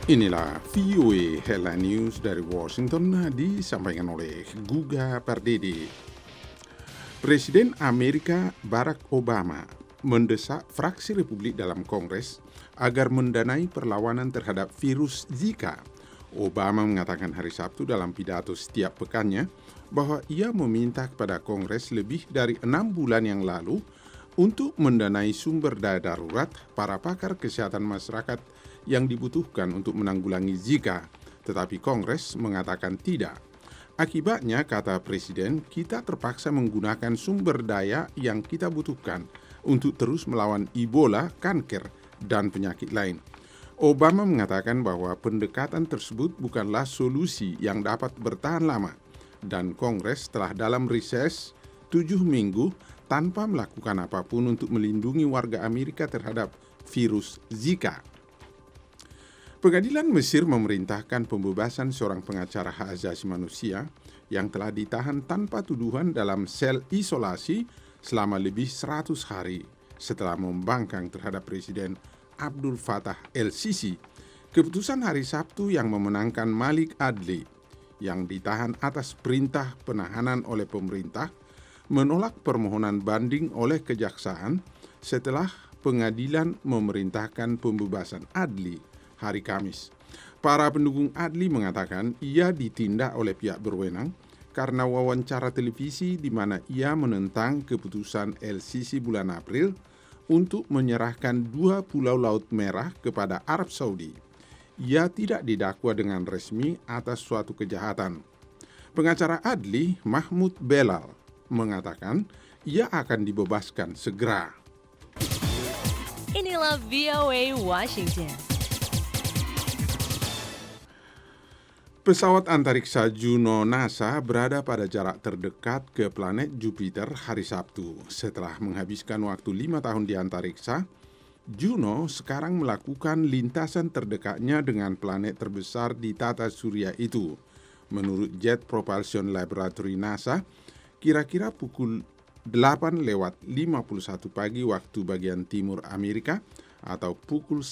Inilah VOA Headline News dari Washington disampaikan oleh Guga Pardede. Presiden Amerika Barack Obama mendesak fraksi Republik dalam Kongres agar mendanai perlawanan terhadap virus Zika. Obama mengatakan hari Sabtu dalam pidato setiap pekannya bahwa ia meminta kepada Kongres lebih dari 6 bulan yang lalu untuk mendanai sumber daya darurat para pakar kesehatan masyarakat yang dibutuhkan untuk menanggulangi Zika, tetapi Kongres mengatakan tidak. Akibatnya, kata Presiden, kita terpaksa menggunakan sumber daya yang kita butuhkan untuk terus melawan Ebola, kanker, dan penyakit lain. Obama mengatakan bahwa pendekatan tersebut bukanlah solusi yang dapat bertahan lama, dan Kongres telah dalam reses 7 minggu tanpa melakukan apapun untuk melindungi warga Amerika terhadap virus Zika. Pengadilan Mesir memerintahkan pembebasan seorang pengacara hak asasi manusia yang telah ditahan tanpa tuduhan dalam sel isolasi selama lebih 100 hari setelah membangkang terhadap Presiden Abdul Fattah el-Sisi. Keputusan hari Sabtu yang memenangkan Malik Adli yang ditahan atas perintah penahanan oleh pemerintah menolak permohonan banding oleh kejaksaan setelah pengadilan memerintahkan pembebasan Adli hari Kamis. Para pendukung Adli mengatakan ia ditindak oleh pihak berwenang karena wawancara televisi di mana ia menentang keputusan el-Sisi bulan April untuk menyerahkan 2 pulau Laut Merah kepada Arab Saudi. Ia tidak didakwa dengan resmi atas suatu kejahatan. Pengacara Adli, Mahmoud Belal, mengatakan ia akan dibebaskan segera. Inilah VOA Washington. Pesawat antariksa Juno NASA berada pada jarak terdekat ke planet Jupiter hari Sabtu. Setelah menghabiskan waktu 5 tahun di antariksa, Juno sekarang melakukan lintasan terdekatnya dengan planet terbesar di tata surya itu. Menurut Jet Propulsion Laboratory NASA, kira-kira pukul 8:51 pagi waktu bagian timur Amerika atau pukul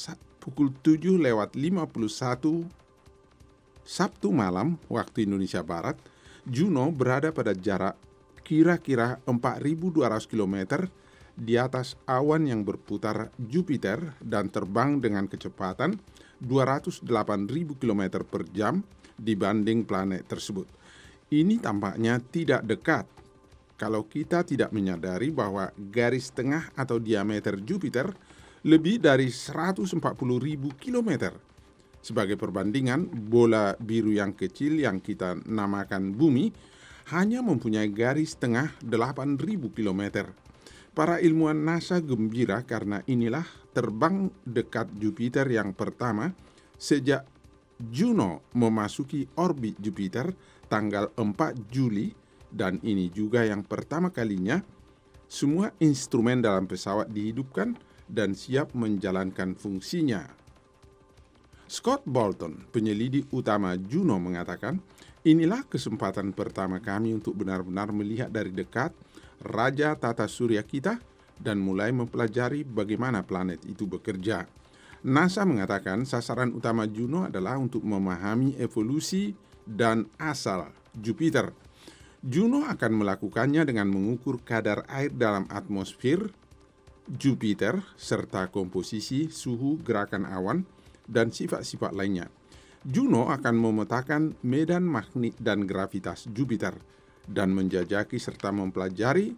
7:51 Sabtu malam waktu Indonesia Barat, Juno berada pada jarak kira-kira 4.200 km di atas awan yang berputar Jupiter dan terbang dengan kecepatan 208.000 km per jam dibanding planet tersebut. Ini tampaknya tidak dekat kalau kita tidak menyadari bahwa garis tengah atau diameter Jupiter lebih dari 140.000 km. Sebagai perbandingan, bola biru yang kecil yang kita namakan Bumi hanya mempunyai garis tengah 8.000 km. Para ilmuwan NASA gembira karena inilah terbang dekat Jupiter yang pertama sejak Juno memasuki orbit Jupiter tanggal 4 Juli dan ini juga yang pertama kalinya semua instrumen dalam pesawat dihidupkan dan siap menjalankan fungsinya. Scott Bolton, penyelidik utama Juno, mengatakan, inilah kesempatan pertama kami untuk benar-benar melihat dari dekat raja tata surya kita dan mulai mempelajari bagaimana planet itu bekerja. NASA mengatakan sasaran utama Juno adalah untuk memahami evolusi dan asal Jupiter. Juno akan melakukannya dengan mengukur kadar air dalam atmosfer Jupiter serta komposisi, suhu, gerakan awan, dan sifat-sifat lainnya. Juno akan memetakan medan magnet dan gravitas Jupiter dan menjajaki serta mempelajari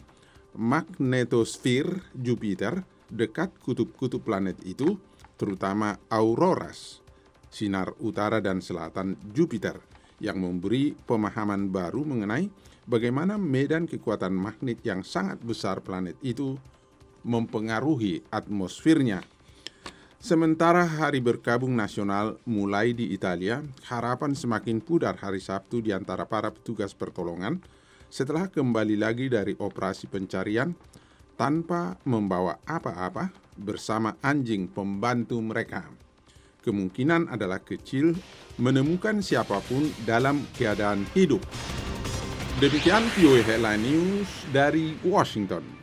magnetosfer Jupiter dekat kutub-kutub planet itu, terutama auroras, sinar utara dan selatan Jupiter, yang memberi pemahaman baru mengenai bagaimana medan kekuatan magnet yang sangat besar planet itu mempengaruhi atmosfernya. Sementara hari berkabung nasional mulai di Italia, harapan semakin pudar hari Sabtu di antara para petugas pertolongan setelah kembali lagi dari operasi pencarian tanpa membawa apa-apa bersama anjing pembantu mereka. Kemungkinan adalah kecil menemukan siapapun dalam keadaan hidup. Demikian VOA Headline News dari Washington.